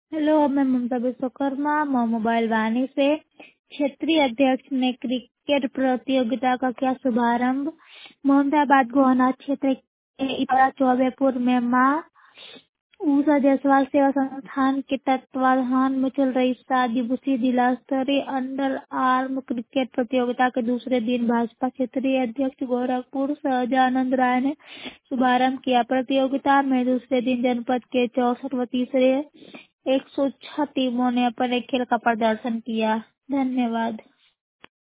Hello, मैं ममता Vishwakarma mobile वाणी से। क्षेत्रीय अध्यक्ष ने क्रिकेट प्रतियोगिता का किया शुभारंभ। मोहम्मदाबाद गोहना क्षेत्र के इतरा चौबेपुर में मां ऊषा जायसवाल सेवा संस्थान के तत्वाधान में चल रही 7 दिवसीय जिला स्तरीय अंडर आर्म क्रिकेट प्रतियोगिता के दूसरे दिन भाजपा क्षेत्रीय अध्यक्ष गोरखपुर सहजानंद राय ने शुभारंभ किया। प्रतियोगिता में दूसरे दिन जनपद के 64 व तीसरे 106 टीमों ने अपने खेल का प्रदर्शन किया। धन्यवाद।